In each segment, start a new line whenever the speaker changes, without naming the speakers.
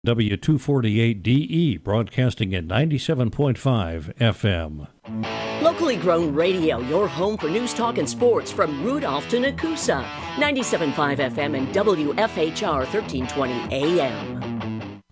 W248DE, broadcasting at 97.5 FM.
Locally grown radio, your home for news, talk, and sports from Rudolph to Nakusa. 97.5 FM and WFHR 1320 AM.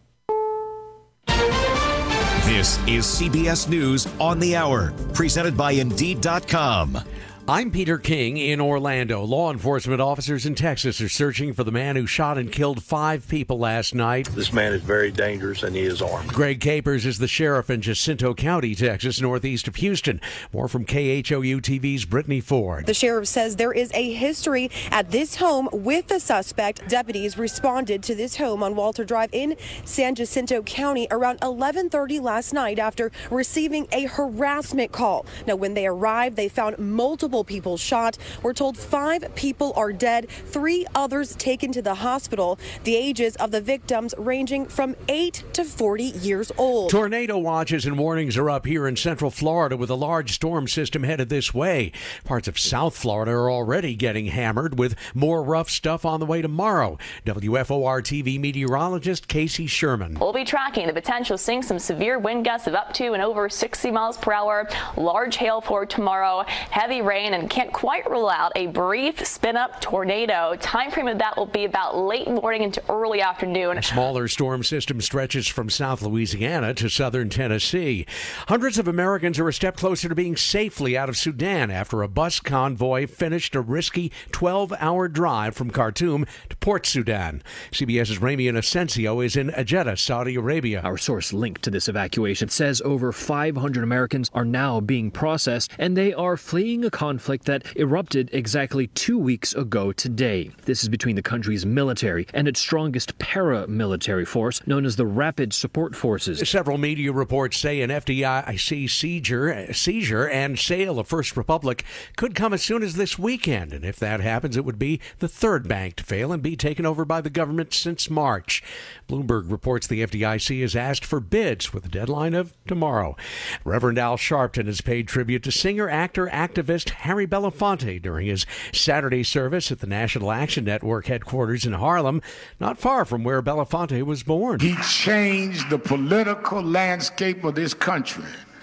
This is CBS News on the Hour, presented by Indeed.com.
I'm Peter King in Orlando. Law enforcement officers in Texas are searching for the man who shot and killed 5 people last night.
This man is very dangerous and he is armed.
Greg Capers is the sheriff in Jacinto County, Texas, northeast of Houston. More from KHOU TV's Brittany Ford.
The sheriff says there is a history at this home with the suspect. Deputies responded to this home on Walter Drive in San Jacinto County around 11:30 last night after receiving a harassment call. Now, when they arrived, they found multiple people shot. We're told 5 people are dead, 3 others taken to the hospital. The ages of the victims ranging from 8 to 40 years old.
Tornado watches and warnings are up here in central Florida with a large storm system headed this way. Parts of South Florida are already getting hammered with more rough stuff on the way tomorrow. WFOR TV meteorologist Casey Sherman.
We'll be tracking the potential seeing some severe wind gusts of up to and over 60 miles per hour, large hail for tomorrow, heavy rain, and can't quite rule out a brief spin-up tornado. Time frame of that will be about late morning into early afternoon.
A smaller storm system stretches from South Louisiana to southern Tennessee. Hundreds of Americans are a step closer to being safely out of Sudan after a bus convoy finished a risky 12-hour drive from Khartoum to Port Sudan. CBS's Ramian Asensio is in Jeddah, Saudi Arabia.
Our source linked to this evacuation says over 500 Americans are now being processed, and they are fleeing a conflict that erupted exactly 2 weeks ago today. This is between the country's military and its strongest paramilitary force, known as the Rapid Support Forces.
Several media reports say an FDIC seizure and sale of First Republic could come as soon as this weekend. And if that happens, it would be the third bank to fail and be taken over by the government since March. Bloomberg reports the FDIC has asked for bids with a deadline of tomorrow. Reverend Al Sharpton has paid tribute to singer, actor, activist Harry Belafonte during his Saturday service at the National Action Network headquarters in Harlem, not far from where Belafonte was born.
He changed the political landscape of this country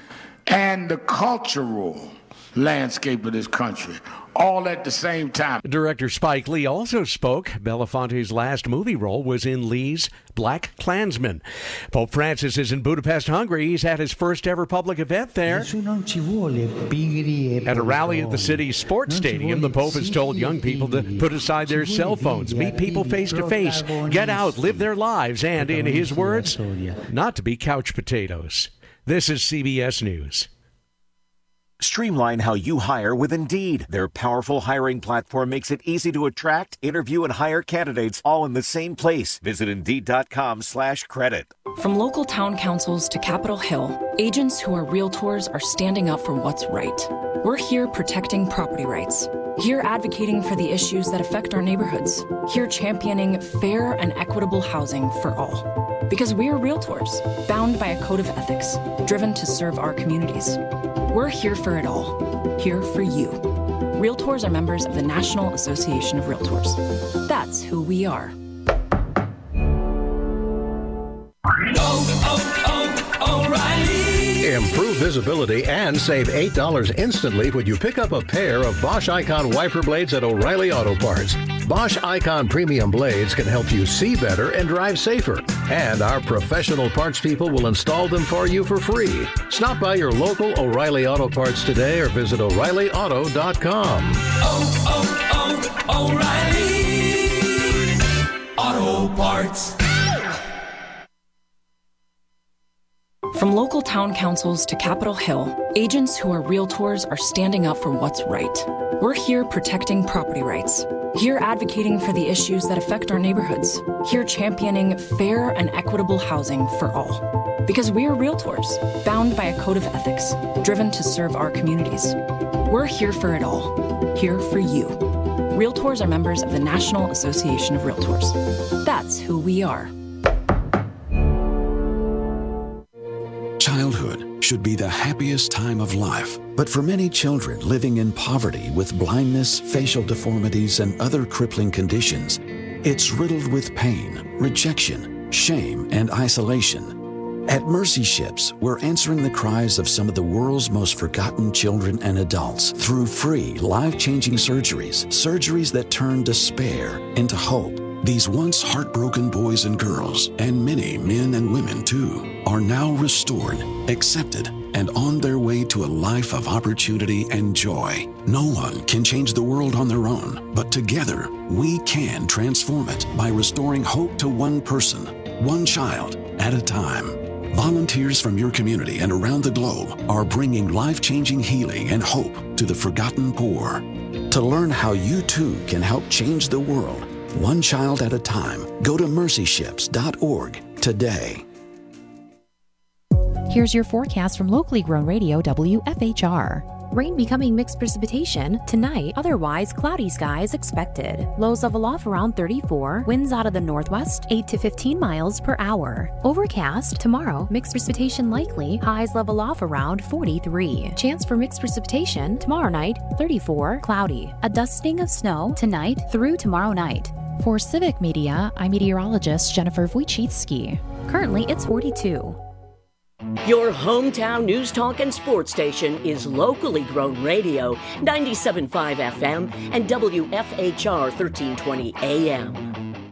and the cultural landscape of this country, all at the same time.
Director Spike Lee also spoke. Belafonte's last movie role was in Lee's Black Klansman. Pope Francis is in Budapest, Hungary. He's had his first ever public event there. At a rally at the city's sports stadium, the Pope has told young people to put aside their cell phones, meet people face to face, get out, live their lives, and, in his words, not to be couch potatoes. This is CBS News.
Streamline how you hire with Indeed. Their powerful hiring platform makes it easy to attract, interview, and hire candidates all in the same place. Visit Indeed.com/credit.
From local town councils to Capitol Hill, agents who are realtors are standing up for what's right. We're here protecting property rights. Here advocating for the issues that affect our neighborhoods. Here championing fair and equitable housing for all. Because we are realtors, bound by a code of ethics, driven to serve our communities. We're here for it all. Here for you. Realtors are members of the National Association of Realtors. That's who we are.
O'Reilly. Improve visibility and save $8 instantly when you pick up a pair of Bosch Icon wiper blades at O'Reilly Auto Parts. Bosch Icon Premium Blades can help you see better and drive safer. And our professional parts people will install them for you for free. Stop by your local O'Reilly Auto Parts today or visit O'ReillyAuto.com.
O'Reilly Auto Parts.
From local town councils to Capitol Hill, agents who are realtors are standing up for what's right. We're here protecting property rights. Here advocating for the issues that affect our neighborhoods. Here championing fair and equitable housing for all. Because we are realtors, bound by a code of ethics, driven to serve our communities. We're here for it all. Here for you. Realtors are members of the National Association of Realtors. That's who we are.
Childhood should be the happiest time of life, but for many children living in poverty with blindness, facial deformities, and other crippling conditions, it's riddled with pain, rejection, shame, and isolation. At Mercy Ships, we're answering the cries of some of the world's most forgotten children and adults through free, life-changing surgeries that turn despair into hope. These once heartbroken boys and girls, and many men and women too, are now restored, accepted, and on their way to a life of opportunity and joy. No one can change the world on their own, but together we can transform it by restoring hope to one person, one child at a time. Volunteers from your community and around the globe are bringing life-changing healing and hope to the forgotten poor. To learn how you too can help change the world, one child at a time, go to mercyships.org today.
Here's your forecast from locally grown radio WFHR. Rain becoming mixed precipitation tonight, otherwise cloudy skies expected. Lows level off around 34, winds out of the northwest 8 to 15 miles per hour. Overcast tomorrow, mixed precipitation likely, highs level off around 43. Chance for mixed precipitation tomorrow night 34, cloudy. A dusting of snow tonight through tomorrow night. For Civic Media, I'm meteorologist Jennifer Wojcicki. Currently it's 42.
Your hometown news talk and sports station is locally grown radio, 97.5 FM and WFHR 1320 AM.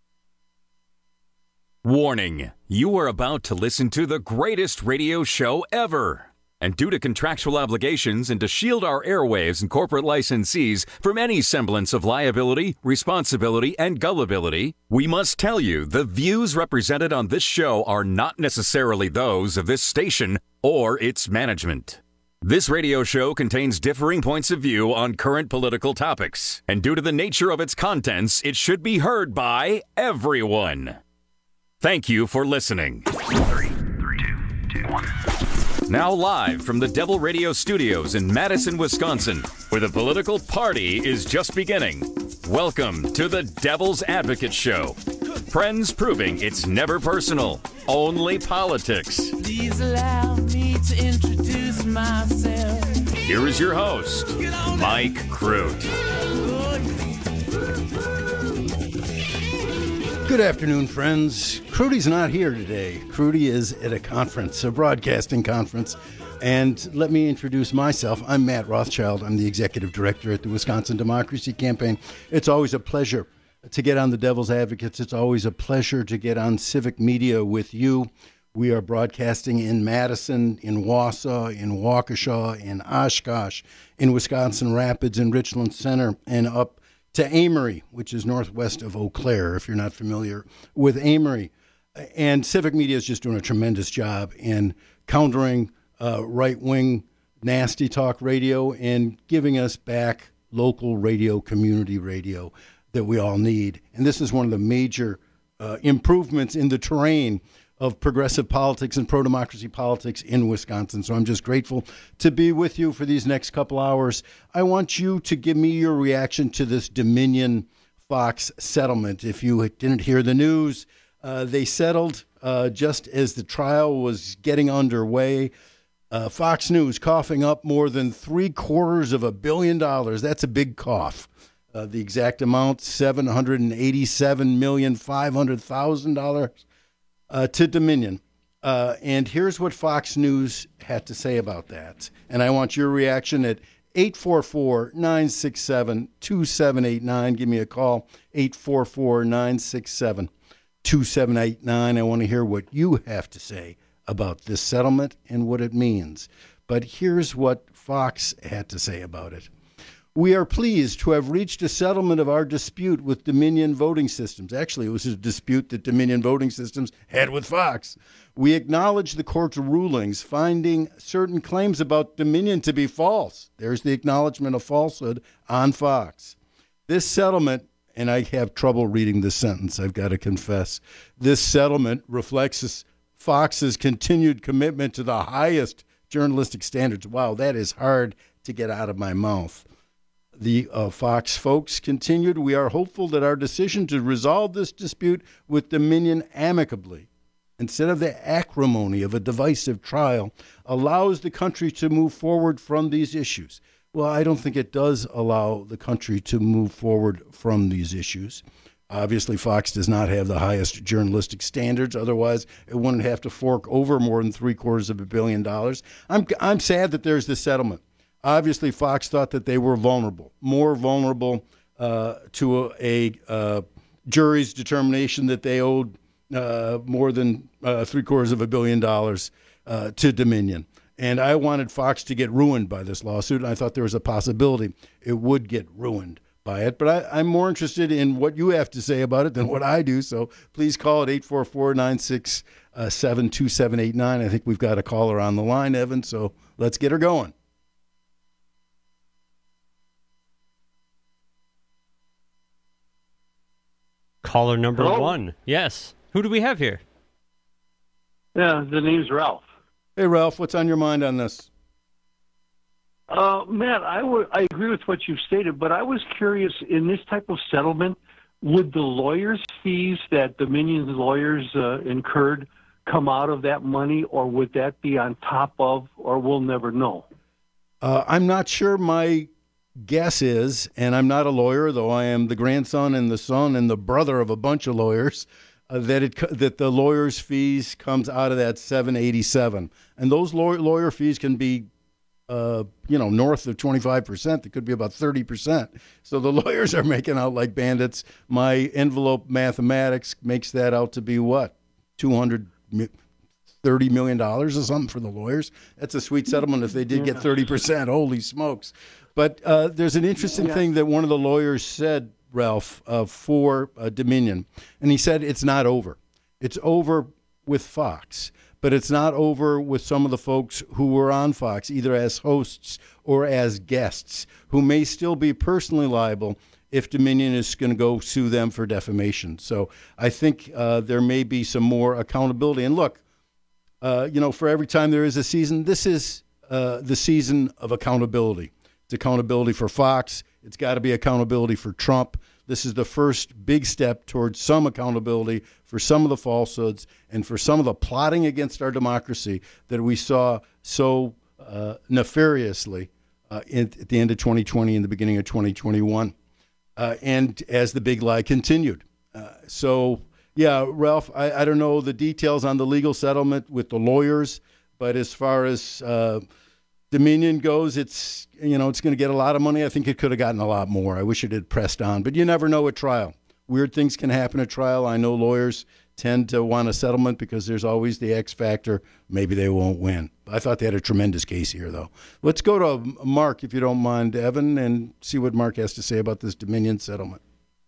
Warning, you are about to listen to the greatest radio show ever. And due to contractual obligations and to shield our airwaves and corporate licensees from any semblance of liability, responsibility, and gullibility, we must tell you the views represented on this show are not necessarily those of this station or its management. This radio show contains differing points of view on current political topics, and due to the nature of its contents, it should be heard by everyone. Thank you for listening.
3, 2, 1.
Now live from the Devil Radio Studios in Madison, Wisconsin, where the political party is just beginning. Welcome to the Devil's Advocate Show. Friends proving it's never personal, only politics.
Please allow me to introduce myself.
Here is your host, Mike Crute.
Good afternoon, friends. Crudy's not here today. Crudy is at a conference, a broadcasting conference. And let me introduce myself. I'm Matt Rothschild. I'm the executive director at the Wisconsin Democracy Campaign. It's always a pleasure to get on the Devil's Advocates. It's always a pleasure to get on Civic Media with you. We are broadcasting in Madison, in Wausau, in Waukesha, in Oshkosh, in Wisconsin Rapids, in Richland Center, and up to Amory, which is northwest of Eau Claire, if you're not familiar with Amory. And Civic Media is just doing a tremendous job in countering right-wing nasty talk radio and giving us back local radio, community radio that we all need. And this is one of the major improvements in the terrain of progressive politics and pro-democracy politics in Wisconsin. So I'm just grateful to be with you for these next couple hours. I want you to give me your reaction to this Dominion Fox settlement. If you didn't hear the news, they settled just as the trial was getting underway. Fox News coughing up more than $750 million. That's a big cough. The exact amount, $787,500,000 to Dominion. And here's what Fox News had to say about that. And I want your reaction at 844-967-2789. Give me a call, 844-967-2789. I want to hear what you have to say about this settlement and what it means. But here's what Fox had to say about it. We are pleased to have reached a settlement of our dispute with Dominion Voting Systems. Actually, it was a dispute that Dominion Voting Systems had with Fox. We acknowledge the court's rulings, finding certain claims about Dominion to be false. There's the acknowledgement of falsehood on Fox. This settlement, and I have trouble reading this sentence, I've got to confess, this settlement reflects Fox's continued commitment to the highest journalistic standards. Wow, that is hard to get out of my mouth. The Fox folks continued, we are hopeful that our decision to resolve this dispute with Dominion amicably, instead of the acrimony of a divisive trial, allows the country to move forward from these issues. Well, I don't think it does allow the country to move forward from these issues. Obviously, Fox does not have the highest journalistic standards. Otherwise, it wouldn't have to fork over more than $750 million. I'm sad that there's this settlement. Obviously, Fox thought that they were more vulnerable to a jury's determination that they owed more than $750 million to Dominion. And I wanted Fox to get ruined by this lawsuit, and I thought there was a possibility it would get ruined by it. But I'm more interested in what you have to say about it than what I do. So please call at 844-967-2789. I think we've got a caller on the line, Evan, so let's get her going.
Caller number
Hello?
1. Yes. Who do we have here?
Yeah, the name's Ralph.
Hey, Ralph, what's on your mind on this?
Matt, I agree with what you've stated, but I was curious, in this type of settlement, would the lawyers' fees that Dominion's lawyers incurred come out of that money, or would that be on top of, or we'll never know?
I'm not sure. My guess is, and I'm not a lawyer, though I am the grandson and the son and the brother of a bunch of lawyers, that the lawyers' fees comes out of that $787, and those lawyer fees can be north of 25%. It could be about 30%. So the lawyers are making out like bandits. My envelope mathematics makes that out to be what? $230 million or something for the lawyers. That's a sweet settlement if they did get 30%. Holy smokes. But there's an interesting thing that one of the lawyers said, Ralph, for Dominion. And he said it's not over. It's over with Fox. But it's not over with some of the folks who were on Fox, either as hosts or as guests, who may still be personally liable if Dominion is going to go sue them for defamation. So I think there may be some more accountability. And look, for every time there is a season, this is the season of accountability. It's accountability for Fox. It's got to be accountability for Trump. This is the first big step towards some accountability for some of the falsehoods and for some of the plotting against our democracy that we saw so nefariously at the end of 2020 and the beginning of 2021, and as the big lie continued. Ralph, I don't know the details on the legal settlement with the lawyers, but as far as Dominion goes, it's going to get a lot of money. I think it could have gotten a lot more. I wish it had pressed on, but you never know at trial. Weird things can happen at trial. I know lawyers tend to want a settlement because there's always the X factor. Maybe they won't win. I thought they had a tremendous case here, though. Let's go to Mark, if you don't mind, Evan, and see what Mark has to say about this Dominion settlement.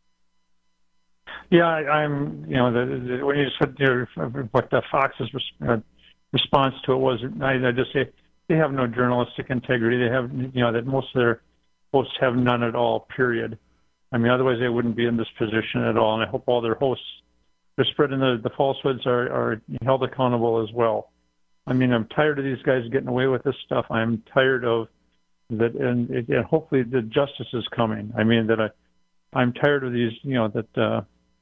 Yeah, I'm. When you said what the Fox's response to it was, I just say they have no journalistic integrity. They have, that most of their hosts have none at all. Period. I mean, otherwise they wouldn't be in this position at all. And I hope all their hosts, they're spreading the falsehoods, are held accountable as well. I mean, I'm tired of these guys getting away with this stuff. I'm tired of that, and hopefully the justice is coming. I mean, I'm tired of these, the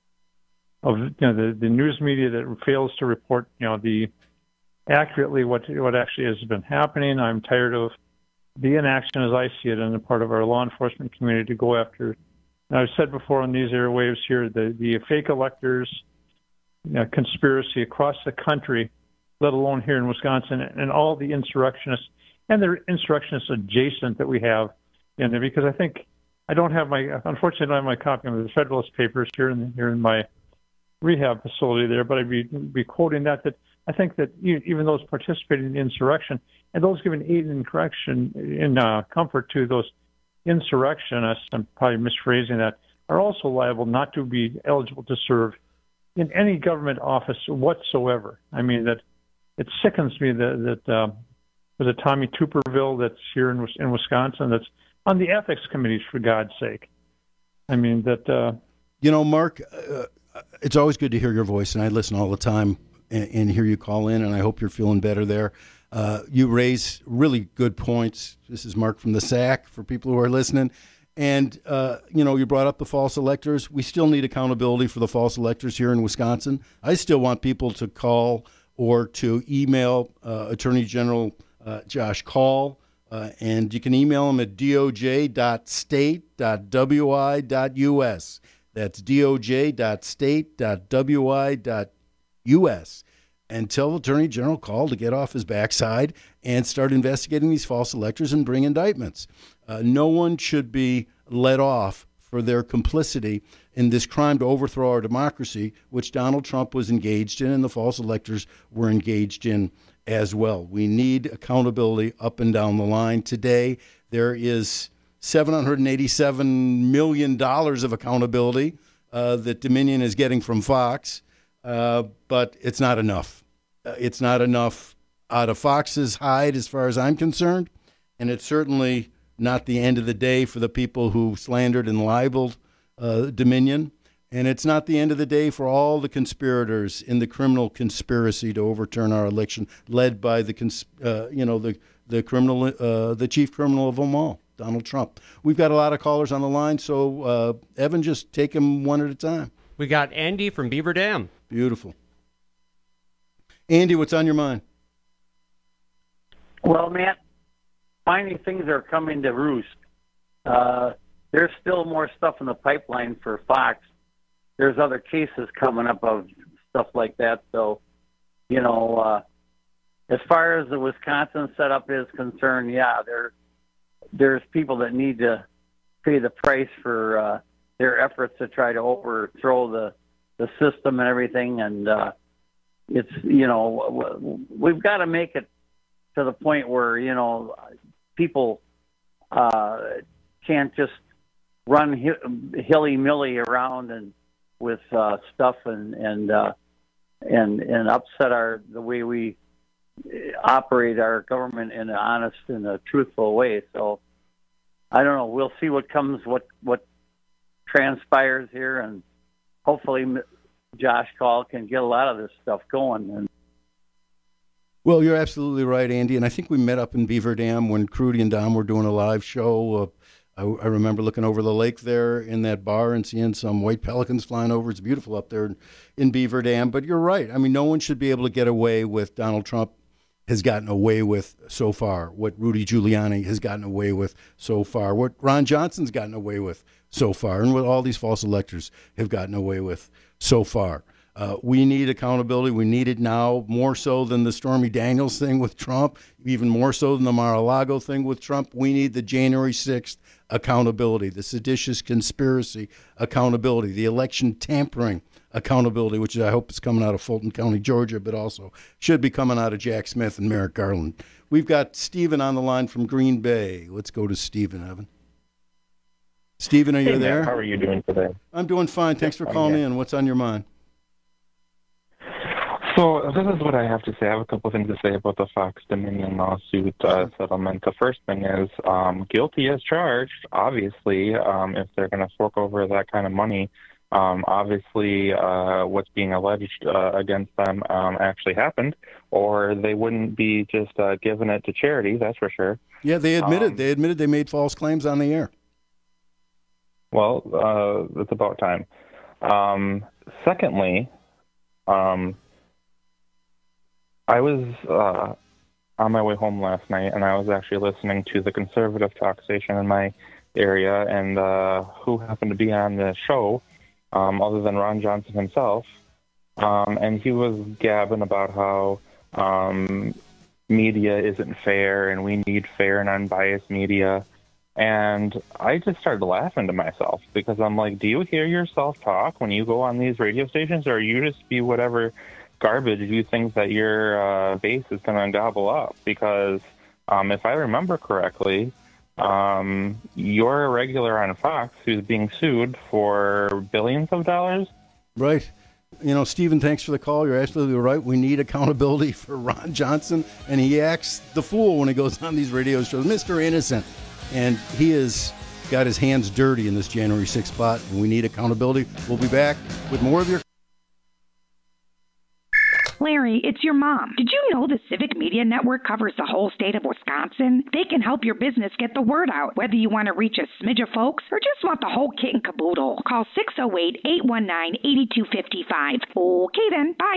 news media that fails to report, accurately what actually has been happening. I'm tired of the inaction, as I see it, on the part of our law enforcement community to go after. And I've said before on these airwaves here, the fake electors conspiracy across the country, let alone here in Wisconsin, and all the insurrectionists and the insurrectionists adjacent that we have in there. Because I think unfortunately, I don't have my copy of the Federalist Papers here in my rehab facility there, but I'd be quoting that I think that even those participating in the insurrection and those giving aid and correction in comfort to those insurrectionists, I'm probably misphrasing that, are also liable not to be eligible to serve in any government office whatsoever. I mean, that it sickens me that was it Tommy Tuberville that's here in Wisconsin that's on the ethics committees, for God's sake. I mean, that...
Mark, it's always good to hear your voice, and I listen all the time and hear you call in, and I hope you're feeling better there. You raise really good points. This is Mark from the SAC for people who are listening. And, you brought up the false electors. We still need accountability for the false electors here in Wisconsin. I still want people to call or to email Attorney General Josh Kaul, and you can email him at doj.state.wi.us. That's doj.state.wi.us. And tell Attorney General Call to get off his backside and start investigating these false electors and bring indictments. No one should be let off for their complicity in this crime to overthrow our democracy, which Donald Trump was engaged in and the false electors were engaged in as well. We need accountability up and down the line. Today, there is $787 million of accountability that Dominion is getting from Fox, but it's not enough. It's not enough out of Fox's hide as far as I'm concerned, and it's certainly not the end of the day for the people who slandered and libeled Dominion, and it's not the end of the day for all the conspirators in the criminal conspiracy to overturn our election, led by the chief criminal of them all, Donald Trump. We've got a lot of callers on the line, so Evan, just take them one at a time.
We got Andy from Beaver Dam.
Beautiful. Andy, what's on your mind?
Well, Matt, finally things are coming to roost. There's still more stuff in the pipeline for Fox. There's other cases coming up of stuff like that. So, as far as the Wisconsin setup is concerned, yeah, there's people that need to pay the price for their efforts to try to overthrow the system and everything. And it's, we've got to make it to the point where, people can't just run hilly-milly around and with stuff and upset the way we operate our government in an honest and a truthful way. So I don't know. We'll see what comes, what transpires here, and hopefully Josh Call can get a lot of this stuff going. And
well, you're absolutely right, Andy. And I think we met up in Beaver Dam when Crudy and Dom were doing a live show. I remember looking over the lake there in that bar and seeing some white pelicans flying over. It's beautiful up there in Beaver Dam. But you're right. I mean, no one should be able to get away with Donald Trump has gotten away with so far, what Rudy Giuliani has gotten away with so far, what Ron Johnson's gotten away with so far, and what all these false electors have gotten away with so far. We need accountability. We need it now, more so than the Stormy Daniels thing with Trump, even more so than the Mar-a-Lago thing with Trump. We need the January 6th accountability, the seditious conspiracy accountability, the election tampering accountability, which I hope is coming out of Fulton County, Georgia, but also should be coming out of Jack Smith and Merrick Garland. We've got Stephen on the line from Green Bay. Let's go to Stephen, Evan. Stephen, are you there?
Matt, how are you doing today?
I'm doing fine. Thanks for calling in. What's on your mind?
So this is what I have to say. I have a couple of things to say about the Fox Dominion lawsuit settlement. The first thing is guilty as charged, obviously, if they're going to fork over that kind of money. Obviously, what's being alleged against them actually happened, or they wouldn't be just giving it to charity, that's for sure.
Yeah, they admitted they made false claims on the air.
Well, it's about time. Secondly, I was on my way home last night, and I was actually listening to the conservative talk station in my area, and who happened to be on the show, other than Ron Johnson himself, and he was gabbing about how media isn't fair, and we need fair and unbiased media. And I just started laughing to myself, because I'm like, do you hear yourself talk when you go on these radio stations, or you just be whatever garbage you think that your base is going to gobble up? Because if I remember correctly, you're a regular on Fox who's being sued for billions of dollars.
Right. Stephen, thanks for the call. You're absolutely right. We need accountability for Ron Johnson, and he acts the fool when he goes on these radio shows. Mr. Innocent. And he has got his hands dirty in this January 6th spot, and we need accountability. We'll be back with more of your...
Larry, it's your mom. Did you know the Civic Media Network covers the whole state of Wisconsin? They can help your business get the word out, whether you want to reach a smidge of folks or just want the whole kit and caboodle. Call 608-819-8255. Okay then, bye.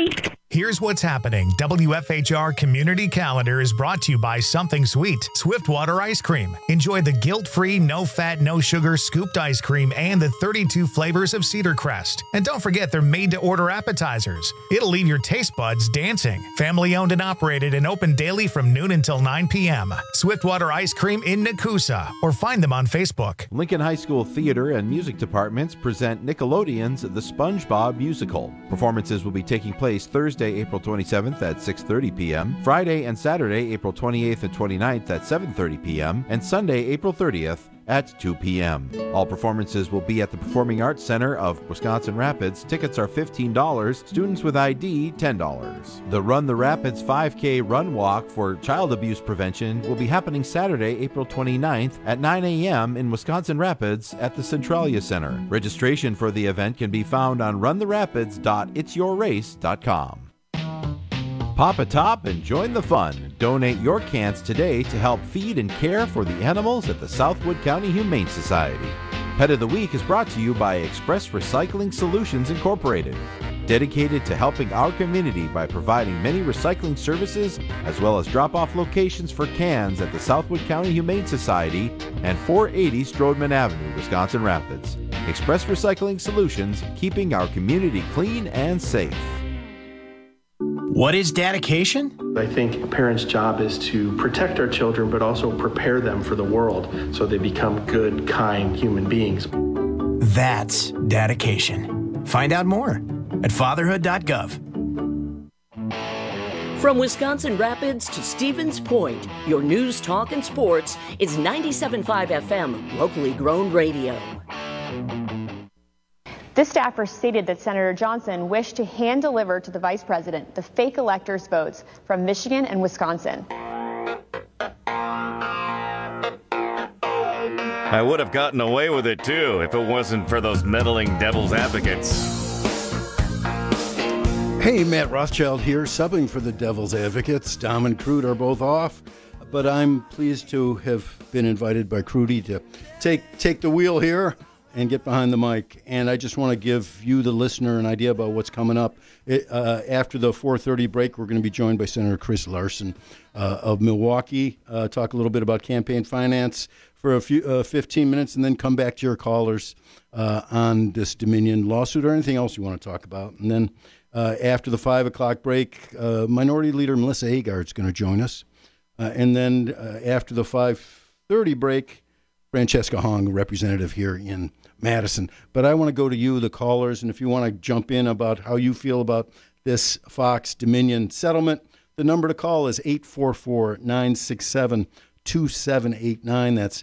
Here's what's happening. WFHR Community Calendar is brought to you by Something Sweet, Swiftwater Ice Cream. Enjoy the guilt-free, no-fat, no-sugar scooped ice cream and the 32 flavors of Cedar Crest. And don't forget they're made-to-order appetizers. It'll leave your taste buds dancing. Family-owned and operated and open daily from noon until 9 p.m. Swiftwater Ice Cream in Nakusa, or find them on Facebook.
Lincoln High School Theater and Music Departments present Nickelodeon's The SpongeBob Musical. Performances will be taking place Thursday, April 27th at 6:30 p.m., Friday and Saturday, April 28th and 29th at 7:30 p.m., and Sunday, April 30th at 2 p.m. All performances will be at the Performing Arts Center of Wisconsin Rapids. Tickets are $15, students with ID $10. The Run the Rapids 5K Run Walk for child abuse prevention will be happening Saturday, April 29th at 9 a.m. in Wisconsin Rapids at the Centralia Center. Registration for the event can be found on runtherapids.itsyourrace.com. Pop a top and join the fun. Donate your cans today to help feed and care for the animals at the Southwood County Humane Society. Pet of the Week is brought to you by Express Recycling Solutions Incorporated, dedicated to helping our community by providing many recycling services as well as drop-off locations for cans at the Southwood County Humane Society and 480 Strodeman Avenue, Wisconsin Rapids. Express Recycling Solutions, keeping our community clean and safe.
What is dedication?
I think a parent's job is to protect our children, but also prepare them for the world so they become good, kind human beings.
That's dedication. Find out more at fatherhood.gov.
From Wisconsin Rapids to Stevens Point, your news, talk, and sports is 97.5 FM, locally grown radio.
This staffer stated that Senator Johnson wished to hand-deliver to the vice president the fake electors' votes from Michigan and Wisconsin.
I would have gotten away with it, too, if it wasn't for those meddling devil's advocates.
Hey, Matt Rothschild here, subbing for the Devil's Advocates. Dom and Crude are both off, but I'm pleased to have been invited by Crudy to take the wheel here and get behind the mic. And I just want to give you, the listener, an idea about what's coming up. After the 4:30 break, we're going to be joined by Senator Chris Larson of Milwaukee, talk a little bit about campaign finance for a few 15 minutes, and then come back to your callers on this Dominion lawsuit or anything else you want to talk about. And then after the 5 o'clock break, Minority Leader Melissa Agard is going to join us. And then after the 5:30 break, Francesca Hong, a representative here in Madison. But I want to go to you, the callers, and if you want to jump in about how you feel about this Fox Dominion settlement, the number to call is 844-967-2789. That's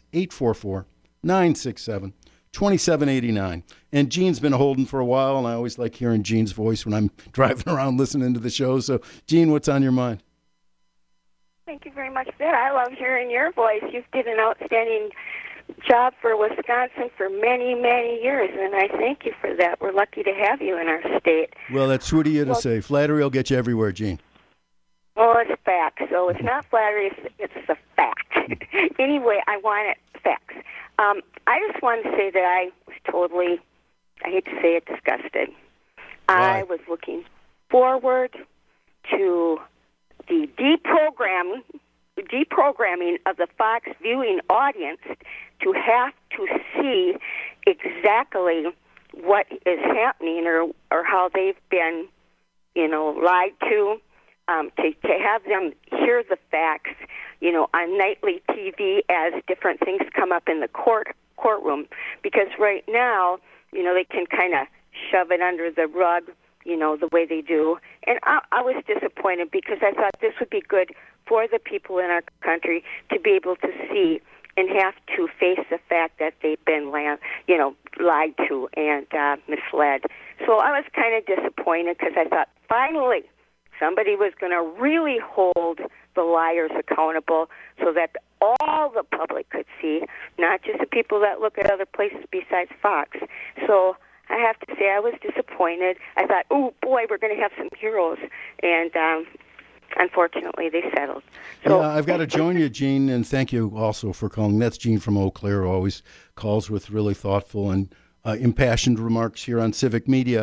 844-967-2789. And Gene's been holding for a while, and I always like hearing Gene's voice when I'm driving around listening to the show. So, Gene, what's on your mind?
Thank you very much, Sid. I love hearing your voice. You've did an outstanding job for Wisconsin for many, many years, and I thank you for that. We're lucky to have you in our state.
Well, that's sweet of you to say. Flattery will get you everywhere, Gene.
Well, it's fact, so it's not flattery, it's a fact. Anyway, I want it facts. I just wanted to say that I was totally, I hate to say it, disgusted.
Why?
I was looking forward to the deprogramming of the Fox viewing audience to have to see exactly what is happening or how they've been, lied to have them hear the facts, on nightly TV as different things come up in the courtroom. Because right now, they can kind of shove it under the rug, the way they do. And I was disappointed because I thought this would be good for the people in our country to be able to see and have to face the fact that they've been, lied to and misled. So I was kind of disappointed because I thought finally somebody was going to really hold the liars accountable so that all the public could see, not just the people that look at other places besides Fox. So I have to say I was disappointed. I thought, oh, boy, we're going to have some heroes. And unfortunately, they settled. So,
yeah, I've got to join you, Gene, and thank you also for calling. That's Gene from Eau Claire, who always calls with really thoughtful and impassioned remarks here on Civic Media.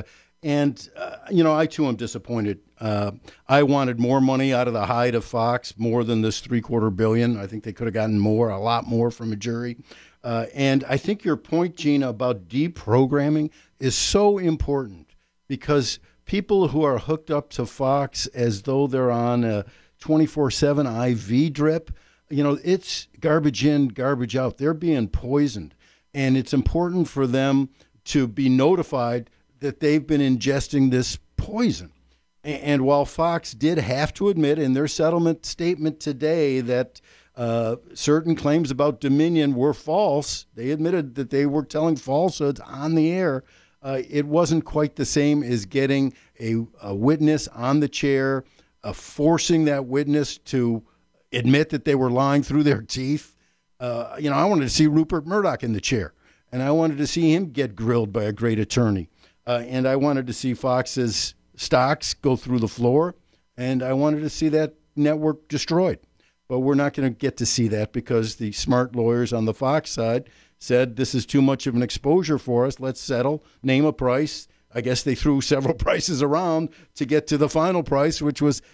And, I too am disappointed. I wanted more money out of the hide of Fox, more than this $750 million. I think they could have gotten more, a lot more from a jury. And I think your point, Gina, about deprogramming is so important because people who are hooked up to Fox as though they're on a 24/7 IV drip, it's garbage in, garbage out. They're being poisoned. And it's important for them to be notified that they've been ingesting this poison. And while Fox did have to admit in their settlement statement today that certain claims about Dominion were false, they admitted that they were telling falsehoods on the air. It wasn't quite the same as getting a witness on the chair, forcing that witness to admit that they were lying through their teeth. I wanted to see Rupert Murdoch in the chair, and I wanted to see him get grilled by a great attorney. And I wanted to see Fox's stocks go through the floor, and I wanted to see that network destroyed. But we're not going to get to see that because the smart lawyers on the Fox side said this is too much of an exposure for us. Let's settle, name a price. I guess they threw several prices around to get to the final price, which was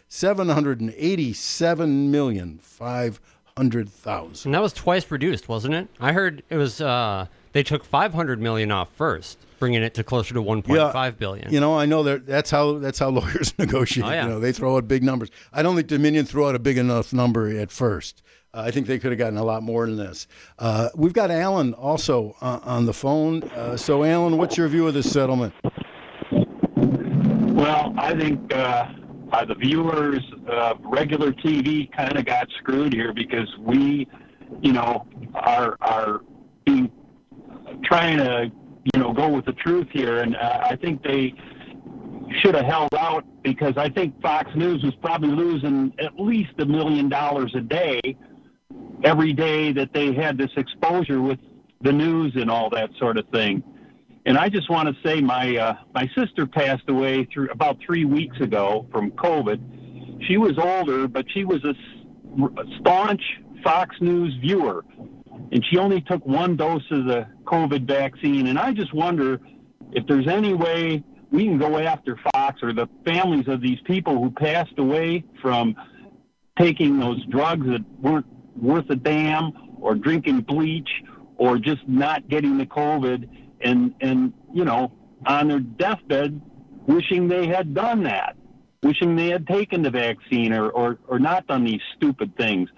$787,500,000.
And that was twice reduced, wasn't it? I heard it was they took $500 million off first, bringing it to closer to $1.5 billion.
I know that's how lawyers negotiate.
Oh, yeah.
They throw out big numbers. I don't think Dominion threw out a big enough number at first. I think they could have gotten a lot more than this. We've got Alan also on the phone. So, Alan, what's your view of this settlement?
Well, I think the viewers of regular TV kind of got screwed here because we, are being trying to, go with the truth here. And I think they should have held out because I think Fox News was probably losing at least $1 million a day every day that they had this exposure with the news and all that sort of thing. And I just want to say my sister passed away about 3 weeks ago from COVID. She was older, but she was a staunch Fox News viewer. And she only took one dose of the COVID vaccine. And I just wonder if there's any way we can go after Fox or the families of these people who passed away from taking those drugs that weren't worth a damn, or drinking bleach, or just not getting the COVID, and on their deathbed wishing they had done that, wishing they had taken the vaccine or not done these stupid things.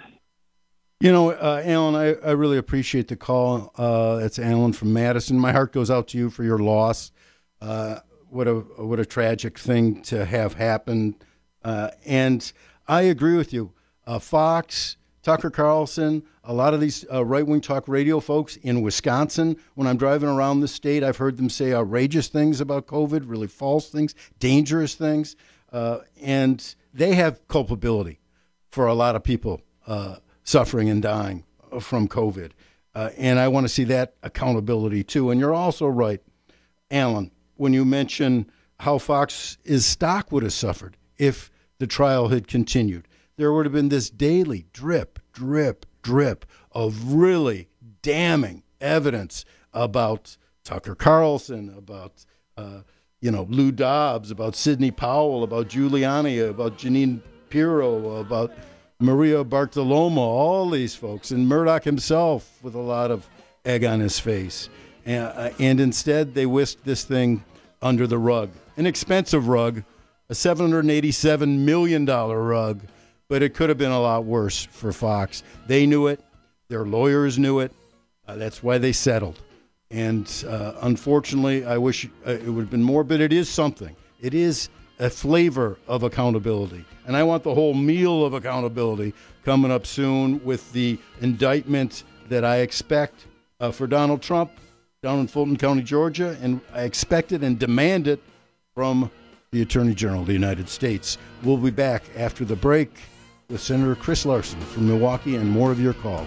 Alan, I really appreciate the call. It's Alan from Madison. My heart goes out to you for your loss. What a tragic thing to have happen. And I agree with you. Fox, Tucker Carlson, a lot of these right-wing talk radio folks in Wisconsin, when I'm driving around the state, I've heard them say outrageous things about COVID, really false things, dangerous things, and they have culpability for a lot of people suffering and dying from COVID. And I want to see that accountability too. And you're also right, Alan, when you mention how Fox's stock would have suffered if the trial had continued. There would have been this daily drip, drip, drip of really damning evidence about Tucker Carlson, about Lou Dobbs, about Sidney Powell, about Giuliani, about Jeanine Pirro, about Maria Bartiromo, all these folks, and Murdoch himself with a lot of egg on his face. And instead, they whisked this thing under the rug. An expensive rug, a $787 million rug, but it could have been a lot worse for Fox. They knew it. Their lawyers knew it. That's why they settled. And unfortunately, I wish it would have been more, but it is something. It is a flavor of accountability. And I want the whole meal of accountability coming up soon with the indictment that I expect for Donald Trump down in Fulton County, Georgia. And I expect it and demand it from the Attorney General of the United States. We'll be back after the break with Senator Chris Larson from Milwaukee and more of your calls.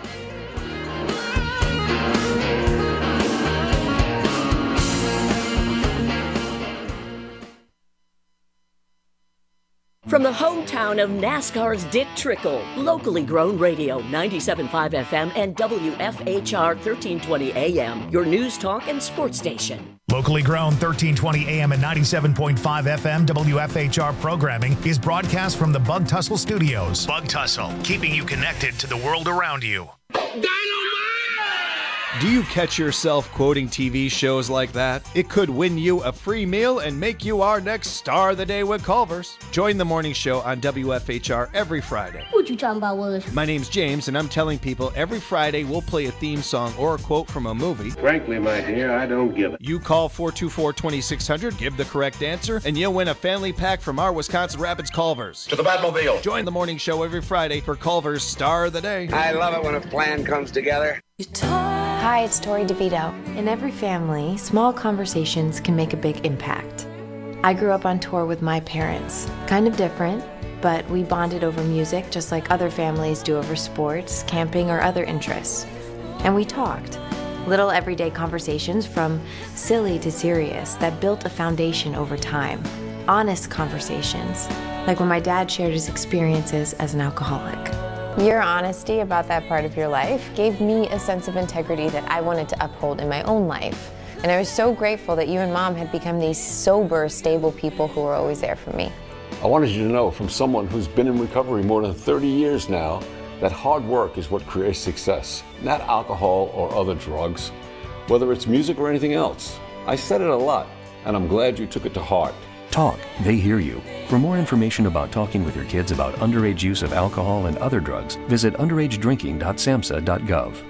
From the hometown of NASCAR's Dick Trickle, locally grown radio, 97.5 FM and WFHR 1320 AM, your news, talk, and sports station.
Locally grown 1320 AM and 97.5 FM WFHR programming is broadcast from the Bug Tussle Studios. Bug Tussle, keeping you connected to the world around you.
Do you catch yourself quoting TV shows like that? It could win you a free meal and make you our next Star of the Day with Culver's. Join the morning show on WFHR every Friday.
What you talking about, Willis?
My name's James, and I'm telling people every Friday we'll play a theme song or a quote from a movie.
Frankly, my dear, I don't give it.
You call 424-2600, give the correct answer, and you'll win a family pack from our Wisconsin Rapids Culver's.
To the Batmobile.
Join the morning show every Friday for Culver's Star of the Day.
I love it when a plan comes together.
Hi, it's Tori DeVito. In every family, small conversations can make a big impact. I grew up on tour with my parents. Kind of different, but we bonded over music just like other families do over sports, camping, or other interests. And we talked. Little everyday conversations from silly to serious that built a foundation over time. Honest conversations, like when my dad shared his experiences as an alcoholic.
Your honesty about that part of your life gave me a sense of integrity that I wanted to uphold in my own life. And I was so grateful that you and Mom had become these sober, stable people who were always there for me.
I wanted you to know from someone who's been in recovery more than 30 years now that hard work is what creates success, not alcohol or other drugs, whether it's music or anything else. I said it a lot, and I'm glad you took it to heart.
Talk, they hear you. For more information about talking with your kids about underage use of alcohol and other drugs, visit underagedrinking.samhsa.gov.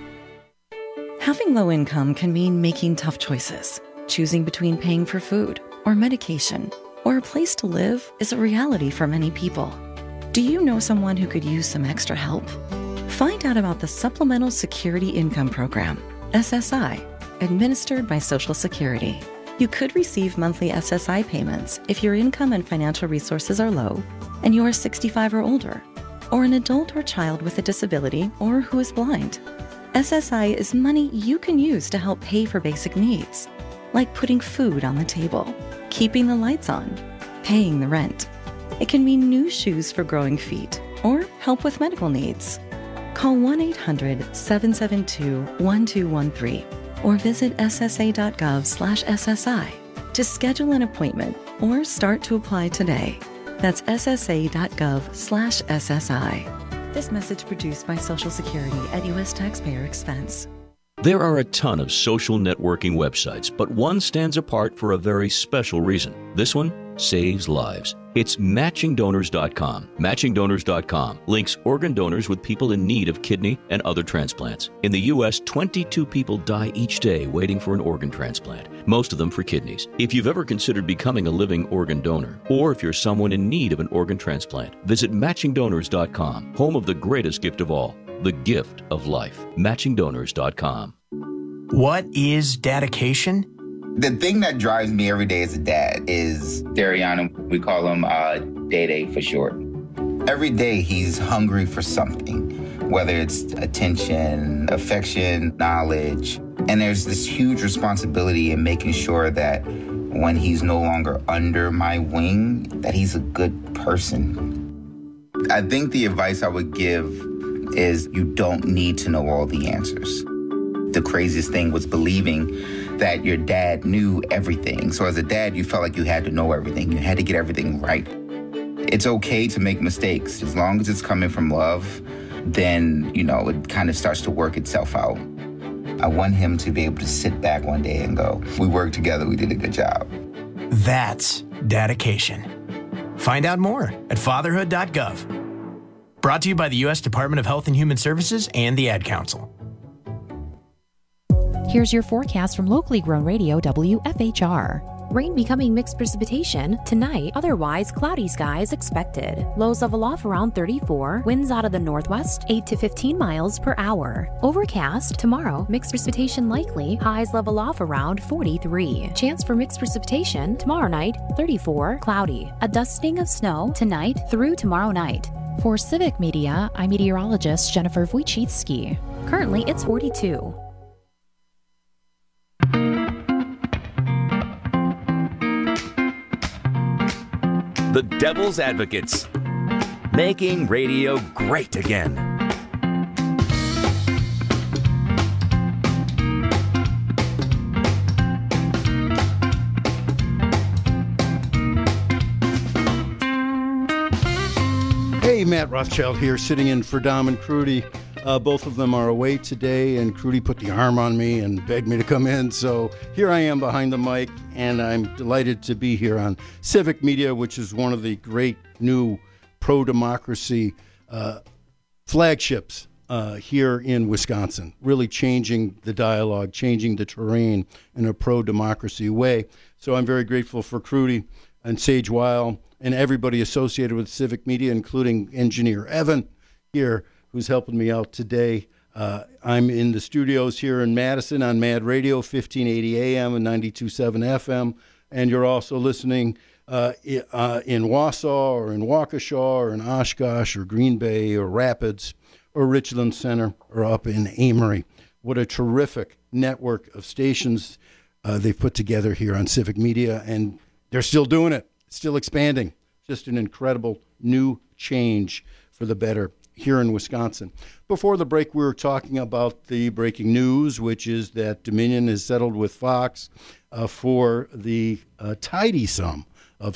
Having low income can mean making tough choices. Choosing between paying for food or medication or a place to live is a reality for many people. Do you know someone who could use some extra help? Find out about the Supplemental Security Income Program, SSI, administered by Social Security. You could receive monthly SSI payments if your income and financial resources are low and you are 65 or older, or an adult or child with a disability or who is blind. SSI is money you can use to help pay for basic needs, like putting food on the table, keeping the lights on, paying the rent. It can mean new shoes for growing feet or help with medical needs. Call 1-800-772-1213. or visit ssa.gov/SSI to schedule an appointment or start to apply today. That's ssa.gov/SSI. This message produced by Social Security at U.S. taxpayer expense.
There are a ton of social networking websites, but one stands apart for a very special reason. This one saves lives. It's MatchingDonors.com. MatchingDonors.com links organ donors with people in need of kidney and other transplants. In the U.S., 22 people die each day waiting for an organ transplant, most of them for kidneys. If you've ever considered becoming a living organ donor, or if you're someone in need of an organ transplant, visit MatchingDonors.com, home of the greatest gift of all, the gift of life. MatchingDonors.com.
What is dedication?
The thing that drives me every day as a dad is Darian. We call him Day for short. Every day he's hungry for something, whether it's attention, affection, knowledge. And there's this huge responsibility in making sure that when he's no longer under my wing, that he's a good person. I think the advice I would give is you don't need to know all the answers. The craziest thing was believing that your dad knew everything. So as a dad, you felt like you had to know everything. You had to get everything right. It's okay to make mistakes. As long as it's coming from love, then, it kind of starts to work itself out. I want him to be able to sit back one day and go, we worked together, we did a good job.
That's dedication. Find out more at fatherhood.gov. Brought to you by the U.S. Department of Health and Human Services and the Ad Council.
Here's your forecast from locally grown radio WFHR. Rain becoming mixed precipitation tonight, otherwise cloudy skies expected. Lows level off around 34, winds out of the northwest 8 to 15 miles per hour. Overcast tomorrow, mixed precipitation likely, highs level off around 43. Chance for mixed precipitation tomorrow night 34, cloudy. A dusting of snow tonight through tomorrow night. For Civic Media, I'm meteorologist Jennifer Wojcicki. Currently it's 42.
The Devil's Advocates, making radio great again.
Hey, Matt Rothschild here, sitting in for Dom and Crudy. Both of them are away today, and Crudy put the arm on me and begged me to come in. So here I am behind the mic, and I'm delighted to be here on Civic Media, which is one of the great new pro-democracy flagships here in Wisconsin, really changing the dialogue, changing the terrain in a pro-democracy way. So I'm very grateful for Crudy and Sage Weil and everybody associated with Civic Media, including engineer Evan here, who's helping me out today. I'm in the studios here in Madison on Mad Radio, 1580 AM and 92.7 FM, and you're also listening in Wausau or in Waukesha or in Oshkosh or Green Bay or Rapids or Richland Center or up in Amory. What a terrific network of stations they've put together here on Civic Media, and they're still doing it. Still expanding. Just an incredible new change for the better here in Wisconsin. Before the break, we were talking about the breaking news, which is that Dominion has settled with Fox for the tidy sum of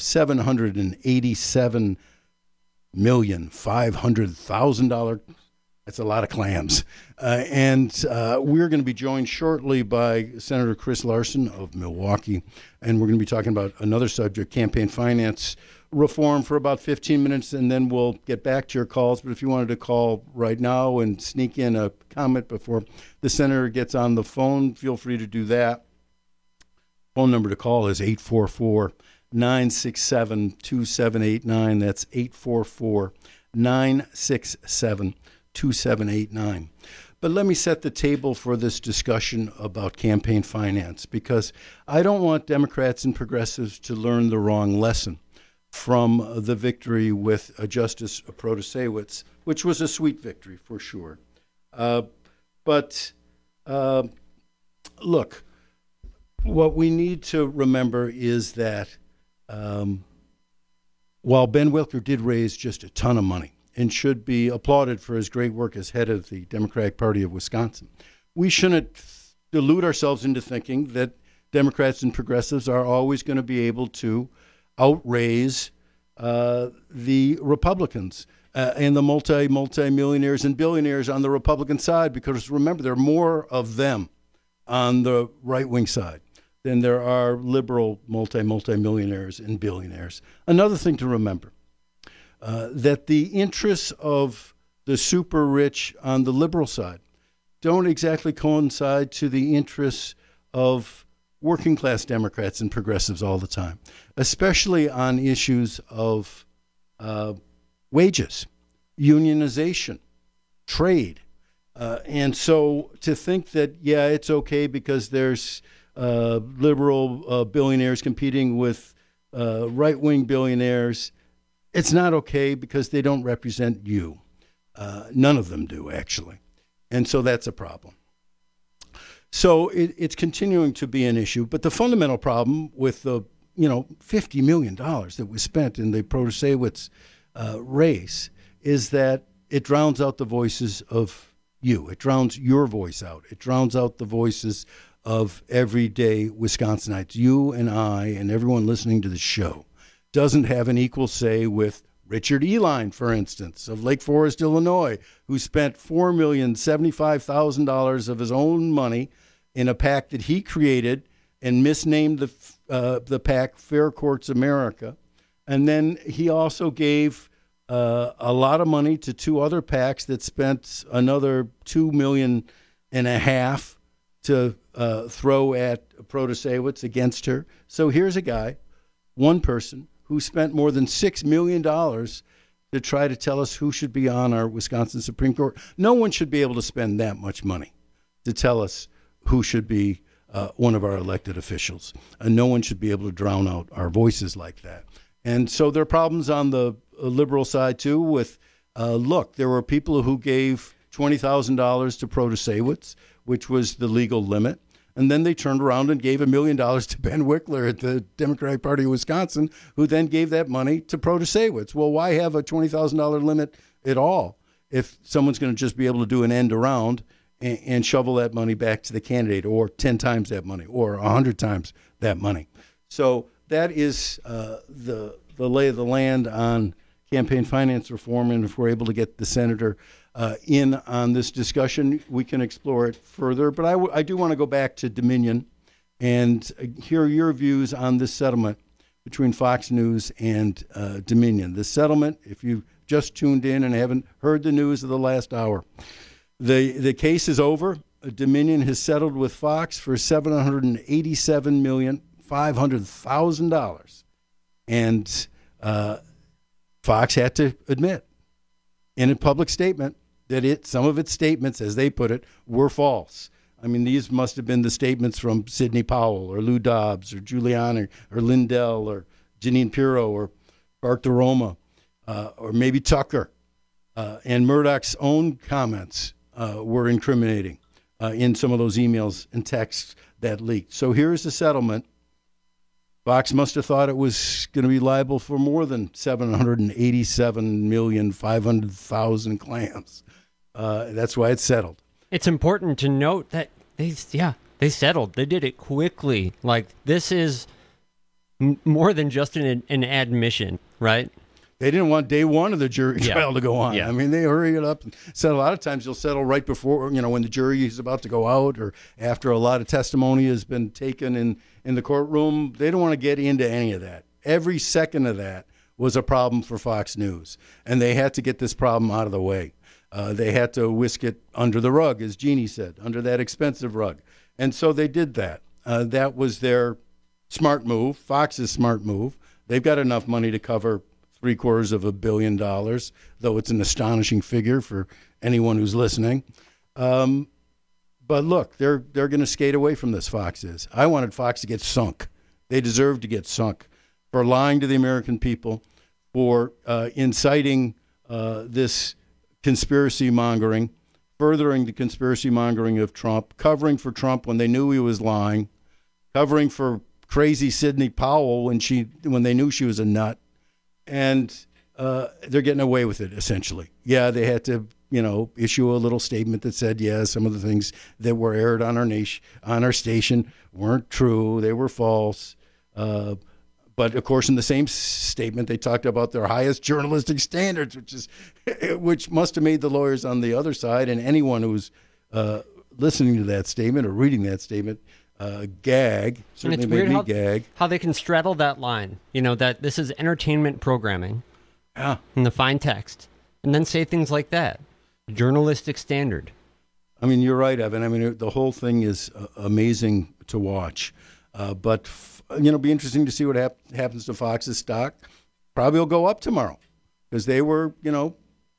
$787,500,000. That's a lot of clams. And we're going to be joined shortly by Senator Chris Larson of Milwaukee, and we're going to be talking about another subject, campaign finance reform, for about 15 minutes, and then we'll get back to your calls. But if you wanted to call right now and sneak in a comment before the senator gets on the phone, feel free to do that. Phone number to call is 844-967-2789. That's 844-967-2789. But let me set the table for this discussion about campaign finance, because I don't want Democrats and progressives to learn the wrong lesson from the victory with Justice Protasewicz, which was a sweet victory for sure. But look, what we need to remember is that while Ben Wilker did raise just a ton of money and should be applauded for his great work as head of the Democratic Party of Wisconsin, we shouldn't delude ourselves into thinking that Democrats and progressives are always going to be able to outraise the Republicans and the multi-millionaires and billionaires on the Republican side, because remember, there are more of them on the right-wing side than there are liberal multi-millionaires and billionaires. Another thing to remember, that the interests of the super rich on the liberal side don't exactly coincide to the interests of working class Democrats and progressives all the time, especially on issues of wages, unionization, trade. And so to think that, yeah, it's okay because there's liberal billionaires competing with right-wing billionaires, it's not okay because they don't represent you. None of them do, actually. And so that's a problem. So it's continuing to be an issue. But the fundamental problem with the $50 million that was spent in the Protasewicz race is that it drowns out the voices of you. It drowns your voice out. It drowns out the voices of everyday Wisconsinites. You and I and everyone listening to the show doesn't have an equal say with Richard Eline, for instance, of Lake Forest, Illinois, who spent $4,075,000 of his own money in a PAC that he created and misnamed the PAC Fair Courts America. And then he also gave a lot of money to two other PACs that spent another $2.5 million to throw at Protasewicz against her. So here's a guy, one person, who spent more than $6 million to try to tell us who should be on our Wisconsin Supreme Court. No one should be able to spend that much money to tell us who should be one of our elected officials. And no one should be able to drown out our voices like that. And so there are problems on the liberal side, too, with, look, there were people who gave $20,000 to Protasewicz, which was the legal limit. And then they turned around and gave $1 million to Ben Wickler at the Democratic Party of Wisconsin, who then gave that money to Protasewicz. Well, why have a $20,000 limit at all if someone's going to just be able to do an end around and shovel that money back to the candidate, or 10 times that money, or 100 times that money? So that is the lay of the land on campaign finance reform, and if we're able to get the senator in on this discussion, we can explore it further. But I do want to go back to Dominion and hear your views on this settlement between Fox News and Dominion. The settlement, if you just tuned in and haven't heard the news of the last hour, the case is over. Dominion has settled with Fox for $787,500,000. And Fox had to admit in a public statement that some of its statements, as they put it, were false. I mean, these must have been the statements from Sidney Powell or Lou Dobbs or Giuliani or Lindell or Jeanine Pirro or Bart DeRoma or maybe Tucker. And Murdoch's own comments were incriminating in some of those emails and texts that leaked. So here's the settlement. Fox must have thought it was going to be liable for more than 787,500,000 clams. That's why it's settled.
It's important to note that they settled. They did it quickly. Like, this is more than just an admission, right?
They didn't want day one of the jury trial to go on. Yeah. I mean, they hurry it up and settle. A lot of times you'll settle right before, when the jury is about to go out or after a lot of testimony has been taken in the courtroom. They don't want to get into any of that. Every second of that was a problem for Fox News, and they had to get this problem out of the way. They had to whisk it under the rug, as Jeannie said, under that expensive rug. And so they did that. That was their smart move, Fox's smart move. They've got enough money to cover $750 million, though it's an astonishing figure for anyone who's listening. But look, they're going to skate away from this, Fox is. I wanted Fox to get sunk. They deserve to get sunk for lying to the American people, for inciting this conspiracy mongering, furthering the conspiracy mongering of Trump, covering for Trump when they knew he was lying, covering for crazy Sidney Powell when they knew she was a nut. And they're getting away with it, essentially. Yeah, they had to, issue a little statement that said, some of the things that were aired on our station weren't true. They were false. But, of course, in the same statement, they talked about their highest journalistic standards, which must have made the lawyers on the other side and anyone who's listening to that statement or reading that statement gag. Certainly made me gag.
How they can straddle that line, that this is entertainment programming in the fine text, and then say things like that. Journalistic standard.
I mean, you're right, Evan. I mean, the whole thing is amazing to watch. But be interesting to see what happens to Fox's stock. Probably will go up tomorrow because they were on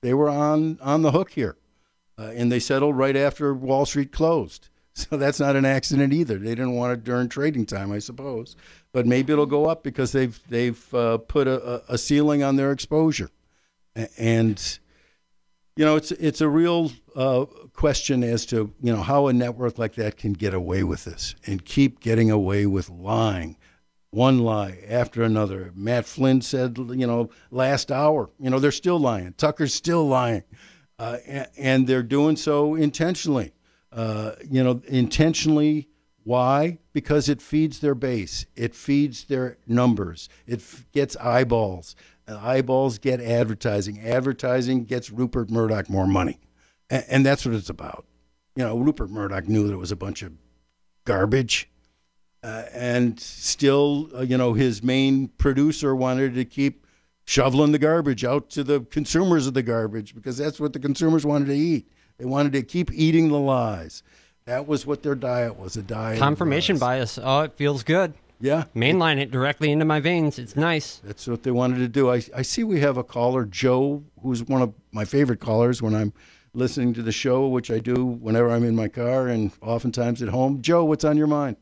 the hook here. And they settled right after Wall Street closed. So that's not an accident either. They didn't want it during trading time, I suppose. But maybe it'll go up because they've put a ceiling on their exposure. And, it's a real question as to, how a network like that can get away with this and keep getting away with lying. One lie after another. Matt Flynn said, last hour, they're still lying. Tucker's still lying. And they're doing so intentionally. Intentionally. Why? Because it feeds their base. It feeds their numbers. It gets eyeballs. Eyeballs get advertising. Advertising gets Rupert Murdoch more money. And that's what it's about. Rupert Murdoch knew that it was a bunch of garbage. And still, his main producer wanted to keep shoveling the garbage out to the consumers of the garbage because that's what the consumers wanted to eat. They wanted to keep eating the lies. That was what their diet was, a diet.
Confirmation bias. Oh, it feels good.
Yeah.
Mainline it directly into my veins. It's nice.
That's what they wanted to do. I see we have a caller, Joe, who's one of my favorite callers when I'm listening to the show, which I do whenever I'm in my car and oftentimes at home. Joe, what's on your mind?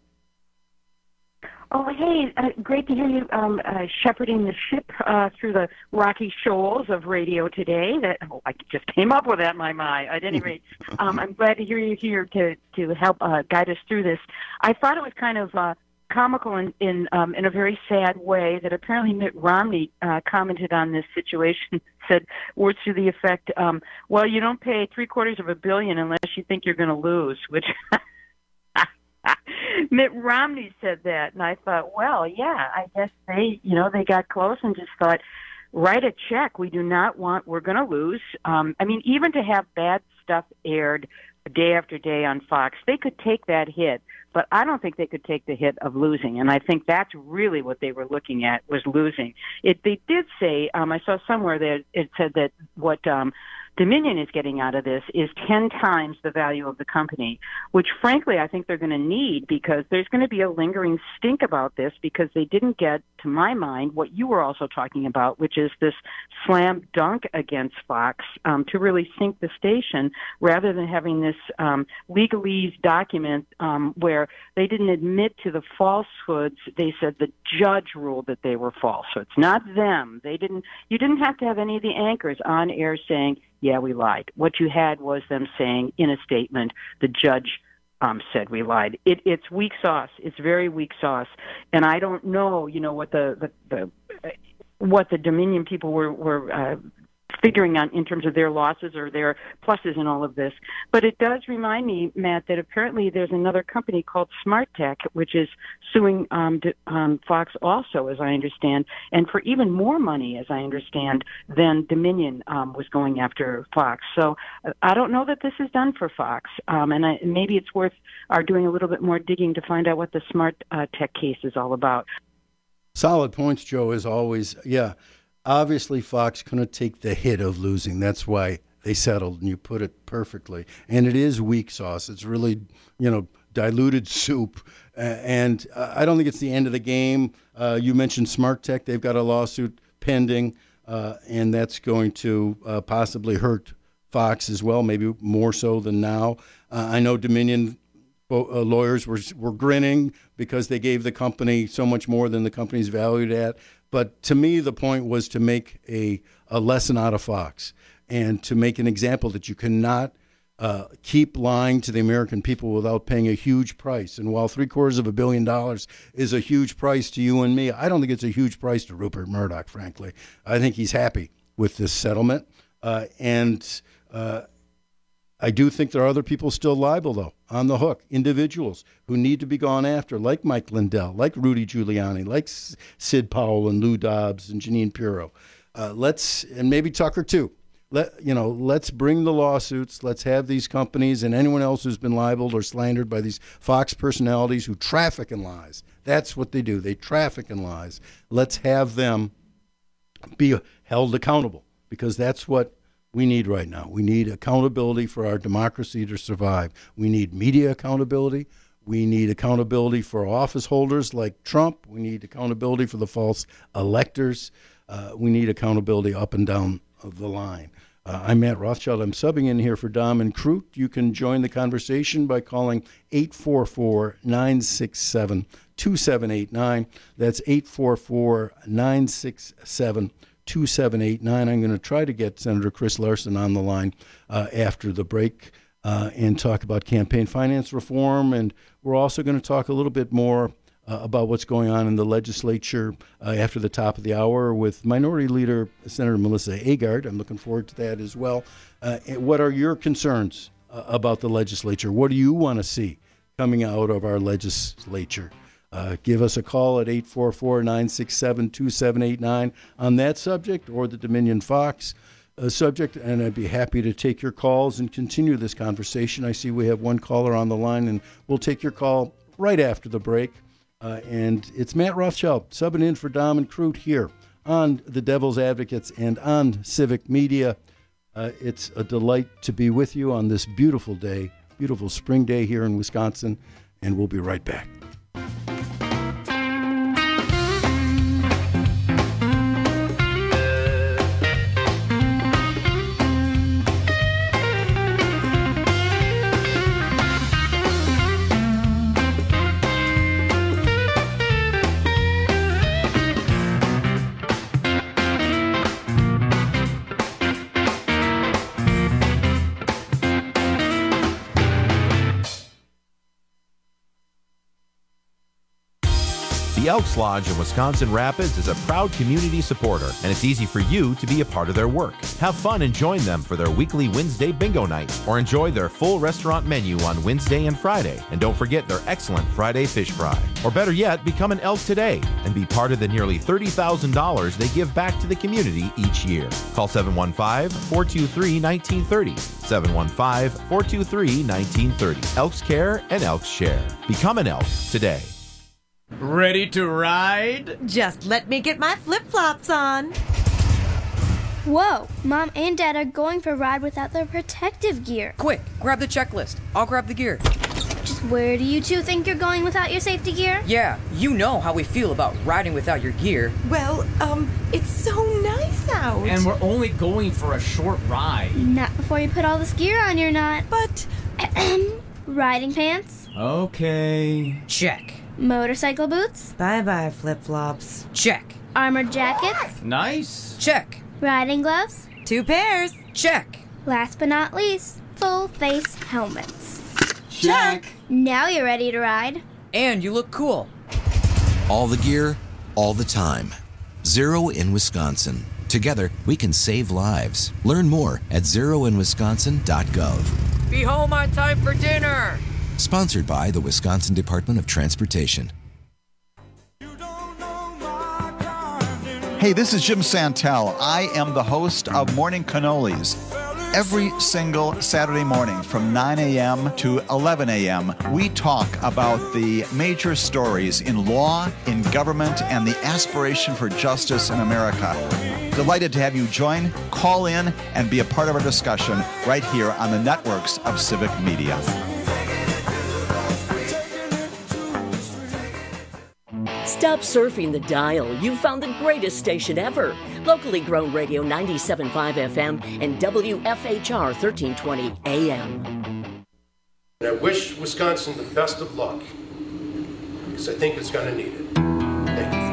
Oh, hey, great to hear you shepherding the ship through the rocky shoals of radio today. I just came up with that, my. At any rate, I'm glad to hear you here to help guide us through this. I thought it was kind of comical in a very sad way that apparently Mitt Romney commented on this situation, said words to the effect, well, you don't pay $750 million unless you think you're going to lose, which... Mitt Romney said that, and I thought, well, yeah, I guess they got close and just thought, write a check. We're going to lose. Even to have bad stuff aired day after day on Fox, they could take that hit, but I don't think they could take the hit of losing. And I think that's really what they were looking at, was losing. They did say, I saw somewhere that it said that what Dominion is getting out of this is 10 times the value of the company, which frankly I think they're going to need, because there's going to be a lingering stink about this, because they didn't get, to my mind, what you were also talking about, which is this slam dunk against Fox to really sink the station, rather than having this legalese document where they didn't admit to the falsehoods. They said the judge ruled that they were falsehoods, not them. You didn't have to have any of the anchors on air saying, yeah, we lied. What you had was them saying in a statement, the judge said we lied. It's weak sauce. It's very weak sauce. And I don't know, what the Dominion people were figuring on in terms of their losses or their pluses in all of this. But it does remind me, Matt, that apparently there's another company called SmartTech, which is suing Fox also, as I understand, and for even more money, as I understand, than Dominion was going after Fox. So I don't know that this is done for Fox, and maybe it's worth our doing a little bit more digging to find out what the SmartTech case is all about.
Solid points, Joe, as always. Yeah. Obviously, Fox couldn't take the hit of losing. That's why they settled, and you put it perfectly. And it is weak sauce. It's really, diluted soup. And I don't think it's the end of the game. You mentioned SmartTech. They've got a lawsuit pending, and that's going to possibly hurt Fox as well, maybe more so than now. I know Dominion lawyers were grinning because they gave the company so much more than the company's valued at. But to me, the point was to make a lesson out of Fox and to make an example that you cannot keep lying to the American people without paying a huge price. And while $750 million is a huge price to you and me, I don't think it's a huge price to Rupert Murdoch, frankly. I think he's happy with this settlement. I do think there are other people still liable, though, on the hook, individuals who need to be gone after, like Mike Lindell, like Rudy Giuliani, like Sid Powell and Lou Dobbs and Jeanine Pirro. And maybe Tucker, too. Let's bring the lawsuits. Let's have these companies and anyone else who's been libeled or slandered by these Fox personalities who traffic in lies. That's what they do. They traffic in lies. Let's have them be held accountable, because that's what we need right now. We need accountability for our democracy to survive. We need media accountability. We need accountability for office holders like Trump. We need accountability for the false electors. We need accountability up and down the line. I'm Matt Rothschild. I'm subbing in here for Dom and Crute. You can join the conversation by calling 844-967-2789. That's 844-967-2789. I'm going to try to get Senator Chris Larson on the line after the break and talk about campaign finance reform. And we're also going to talk a little bit more about what's going on in the legislature after the top of the hour with Minority Leader Senator Melissa Agard. I'm looking forward to that as well. What are your concerns about the legislature? What do you want to see coming out of our legislature? Give us a call at 844-967-2789 on that subject or the Dominion Fox subject, and I'd be happy to take your calls and continue this conversation. I see we have one caller on the line, and we'll take your call right after the break. And it's Matt Rothschild subbing in for Dom and Crute here on the Devil's Advocates and on Civic Media. It's a delight to be with you on this beautiful day, beautiful spring day here in Wisconsin, and we'll be right back.
The Elks Lodge in Wisconsin Rapids is a proud community supporter, and it's easy for you to be a part of their work. Have fun and join them for their weekly Wednesday bingo night, or enjoy their full restaurant menu on Wednesday and Friday. And don't forget their excellent Friday fish fry. Or better yet, become an Elk today and be part of the nearly $30,000 they give back to the community each year. Call 715-423-1930. 715-423-1930. Elks Care and Elks Share. Become an Elk today.
Ready to ride?
Just let me get my flip-flops on.
Whoa, Mom and Dad are going for a ride without their protective gear.
Quick, grab the checklist. I'll grab the gear.
Just where do you two think you're going without your safety gear?
Yeah, you know how we feel about riding without your gear.
Well, it's so nice out.
And we're only going for a short ride.
Not before you put all this gear on, you're not.
But...
Riding pants?
Okay.
Check.
Motorcycle boots?
Bye-bye, flip-flops.
Check.
Armored jackets?
Nice.
Check.
Riding gloves?
2 pairs.
Check.
Last but not least, full-face helmets.
Check.
Now you're ready to ride.
And you look cool.
All the gear, all the time. Zero in Wisconsin. Together, we can save lives. Learn more at zeroinwisconsin.gov.
Be home on time for dinner.
Sponsored by the Wisconsin Department of Transportation.
Hey, this is Jim Santel. I am the host of Morning Cannolis. Every single Saturday morning from 9 a.m. to 11 a.m., we talk about the major stories in law, in government, and the aspiration for justice in America. Delighted to have you join, call in, and be a part of our discussion right here on the networks of Civic Media.
Stop surfing the dial. You've found the greatest station ever. Locally grown radio 97.5 FM and WFHR 1320 AM.
And I wish Wisconsin the best of luck, because I think it's going to need it. Thank you.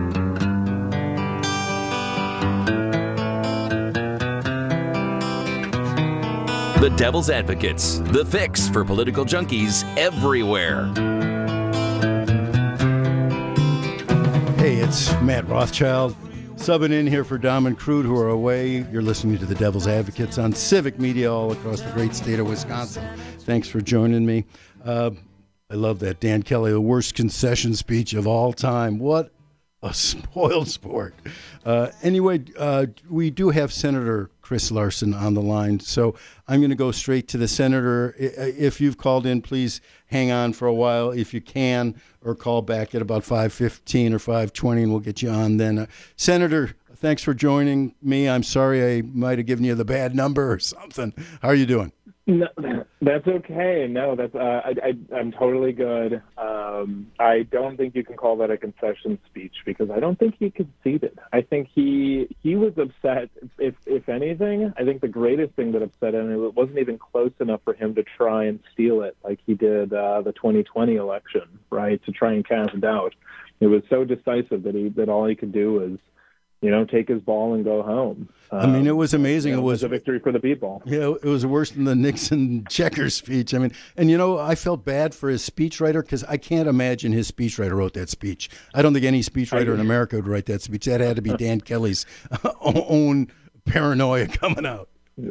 The Devil's Advocates, the fix for political junkies everywhere.
Hey, it's Matt Rothschild, subbing in here for Dom and Crude, who are away. You're listening to the Devil's Advocates on Civic Media all across the great state of Wisconsin. Thanks for joining me. I love that Dan Kelly, the worst concession speech of all time. What a spoiled sport. Anyway, we do have Senator Chris Larson on the line, so I'm going to go straight to the senator. If you've called in, please hang on for a while if you can, or call back at about 5:15 or 5:20, and we'll get you on then. Senator, thanks for joining me. I'm sorry I might have given you the bad number or something. How are you doing?
No, that's okay. No, that's I'm totally good. I don't think you can call that a concession speech, because I don't think he conceded. I think he was upset. If anything, I think the greatest thing that upset him, it wasn't even close enough for him to try and steal it like he did the 2020 election, right? To try and cast doubt. It was so decisive that all he could do was, take his ball and go home.
I mean, it was amazing.
It was a victory for the people.
Yeah, it was worse than the Nixon checker speech. I mean, and I felt bad for his speechwriter, because I can't imagine his speechwriter wrote that speech. I don't think any speechwriter in America would write that speech. That had to be Dan Kelly's own paranoia coming out.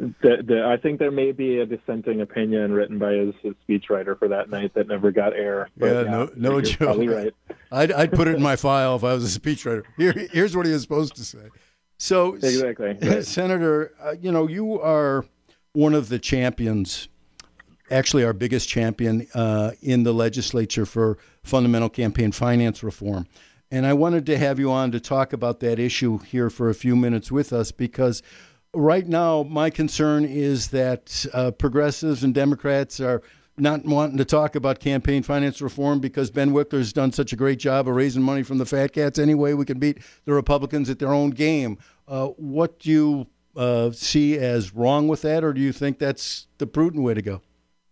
I think there may be a dissenting opinion written by his speechwriter for that night that never got air. But
no joke.
Probably right.
I'd put it in my file if I was a speechwriter. Here's what he was supposed to say. So,
exactly, right.
Senator, you are one of the champions, actually our biggest champion in the legislature for fundamental campaign finance reform. And I wanted to have you on to talk about that issue here for a few minutes with us, because right now, my concern is that progressives and Democrats are not wanting to talk about campaign finance reform because Ben Wickler's done such a great job of raising money from the fat cats anyway. We can beat the Republicans at their own game. What do you see as wrong with that, or do you think that's the prudent way to go?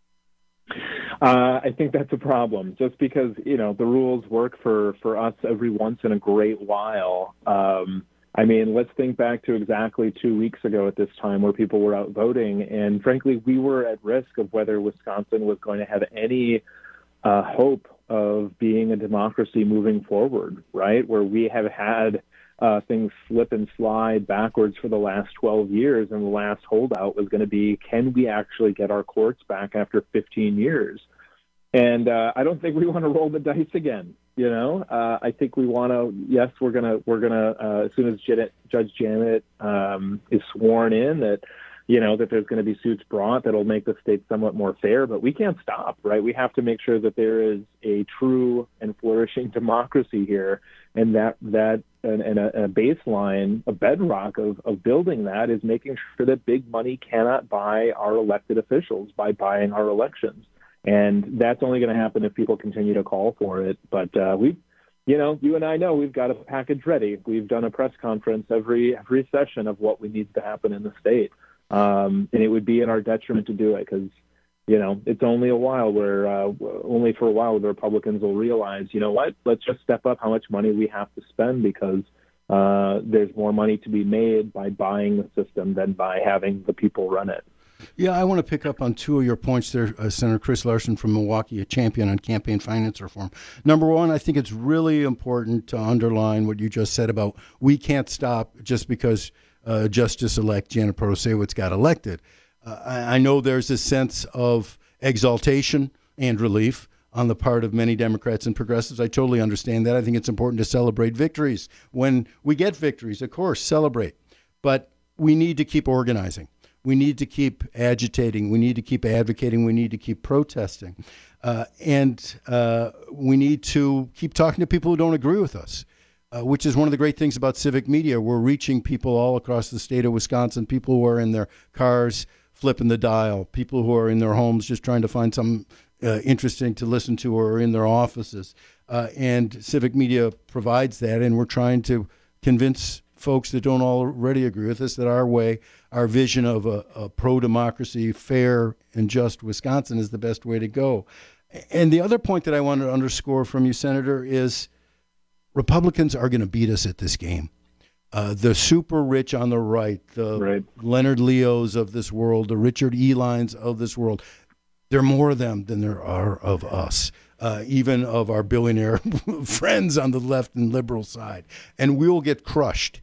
I think that's a problem, just because, the rules work for us every once in a great while. Let's think back to exactly 2 weeks ago at this time, where people were out voting. And frankly, we were at risk of whether Wisconsin was going to have any hope of being a democracy moving forward, right? Where we have had things slip and slide backwards for the last 12 years, and the last holdout was going to be, can we actually get our courts back after 15 years? And I don't think we want to roll the dice again. I think we want to. Yes, we're gonna. As soon as Judge Janet is sworn in, that there's going to be suits brought that'll make the state somewhat more fair. But we can't stop, right? We have to make sure that there is a true and flourishing democracy here, and that a baseline, a bedrock of building that is making sure that big money cannot buy our elected officials by buying our elections. And that's only going to happen if people continue to call for it. But you and I know we've got a package ready. We've done a press conference every session of what we need to happen in the state. And it would be in our detriment to do it because, it's only for a while the Republicans will realize, let's just step up how much money we have to spend because there's more money to be made by buying the system than by having the people run it.
Yeah, I want to pick up on two of your points there, Senator Chris Larson from Milwaukee, a champion on campaign finance reform. Number one, I think it's really important to underline what you just said about we can't stop just because Justice-elect Janet Protasiewicz got elected. I know there's a sense of exaltation and relief on the part of many Democrats and progressives. I totally understand that. I think it's important to celebrate victories. When we get victories, of course, celebrate. But we need to keep organizing. We need to keep agitating. We need to keep advocating. We need to keep protesting. And we need to keep talking to people who don't agree with us, which is one of the great things about civic media. We're reaching people all across the state of Wisconsin, people who are in their cars flipping the dial, people who are in their homes just trying to find something interesting to listen to or in their offices. And civic media provides that, and we're trying to convince folks that don't already agree with us that our way, our vision of a pro-democracy, fair and just Wisconsin is the best way to go. And the other point that I want to underscore from you, Senator, is Republicans are going to beat us at this game. The super rich on the right, the Leonard Leos of this world, the Richard Elines of this world, there are more of them than there are of us. Even of our billionaire friends on the left and liberal side. And we will get crushed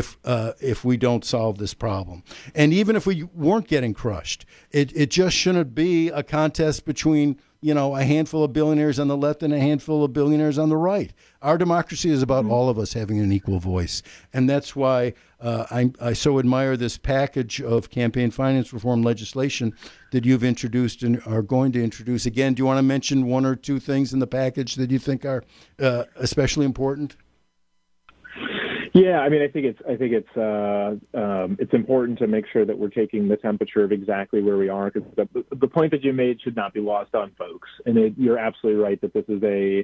if we don't solve this problem. And even if we weren't getting crushed, it just shouldn't be a contest between, a handful of billionaires on the left and a handful of billionaires on the right. Our democracy is about all of us having an equal voice. And that's why I so admire this package of campaign finance reform legislation that you've introduced and are going to introduce. Again, do you want to mention one or two things in the package that you think are especially important?
Yeah, I mean, I think it's important to make sure that we're taking the temperature of exactly where we are, because the point that you made should not be lost on folks. And you're absolutely right that this is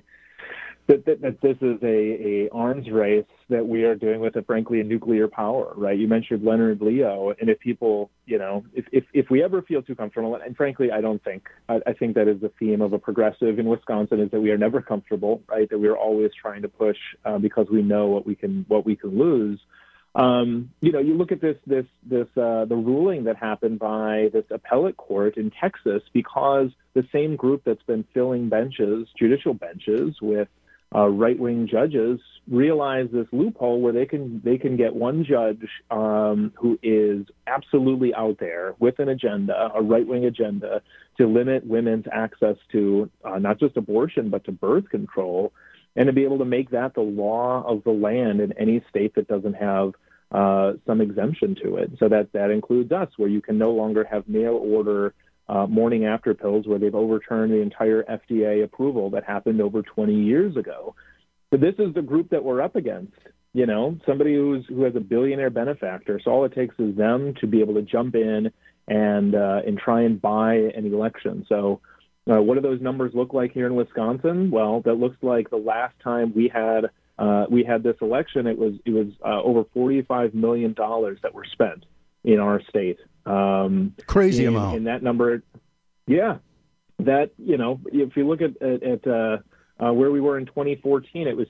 a arms race that we are doing with, frankly, a nuclear power, right? You mentioned Leonard Leo, and if people, if we ever feel too comfortable, and frankly, I don't think, I think that is the theme of a progressive in Wisconsin, is that we are never comfortable, right? That we are always trying to push because we know what we can lose. You look at the ruling that happened by this appellate court in Texas, because the same group that's been filling judicial benches with right-wing judges, realize this loophole where they can get one judge who is absolutely out there with an agenda, a right-wing agenda, to limit women's access to not just abortion but to birth control, and to be able to make that the law of the land in any state that doesn't have some exemption to it. So that includes us, where you can no longer have mail order morning after pills, where they've overturned the entire FDA approval that happened over 20 years ago. But this is the group that we're up against, somebody who has a billionaire benefactor. So all it takes is them to be able to jump in and try and buy an election. So what do those numbers look like here in Wisconsin? Well, that looks like the last time we had this election, it was over $45 million that were spent in our state.
Crazy amount.
And that number, yeah, that, if you look at where we were in 2014, it was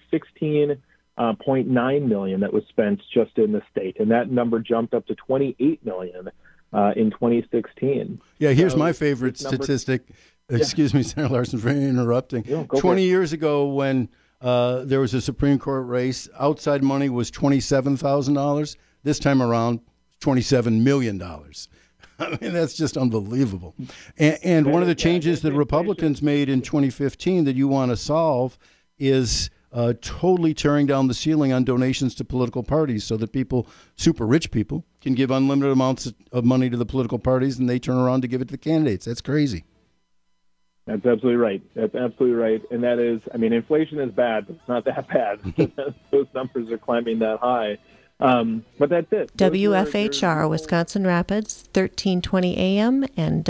$16.9 million that was spent just in the state. And that number jumped up to $28 million in 2016.
Yeah, here's my favorite statistic. Excuse me, Senator Larson, for interrupting. 20 years ago when there was a Supreme Court race, outside money was $27,000. This time around, $27 million. I mean, that's just unbelievable. And one of the changes that Republicans made in 2015 that you want to solve is totally tearing down the ceiling on donations to political parties so that people, super rich people, can give unlimited amounts of money to the political parties and they turn around to give it to the candidates. That's crazy.
That's absolutely right. That's absolutely right. And that is, I mean, inflation is bad, but it's not that bad. Those numbers are climbing that high. But that's it.
WFHR, Wisconsin Rapids, 1320 AM, and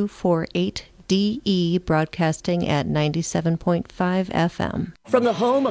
W248DE broadcasting at 97.5 FM.
From the home of